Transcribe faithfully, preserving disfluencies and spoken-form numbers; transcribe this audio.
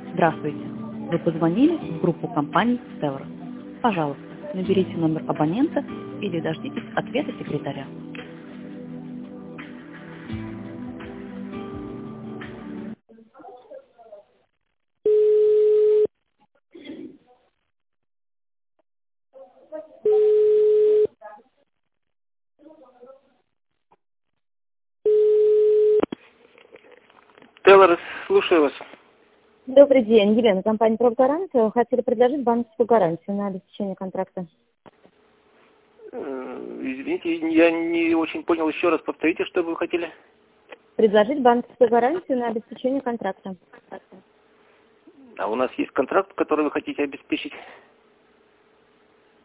Здравствуйте. Вы позвонили в группу компаний Stellar. Пожалуйста, наберите номер абонента или дождитесь ответа секретаря. Теллер, слушаю вас. Добрый день, Елена, компания «Профгарант». Хотели предложить банковскую гарантию на обеспечение контракта. Э, Извините, я не очень понял. Еще раз повторите, что вы хотели. Предложить банковскую гарантию на обеспечение контракта. А у нас есть контракт, который вы хотите обеспечить?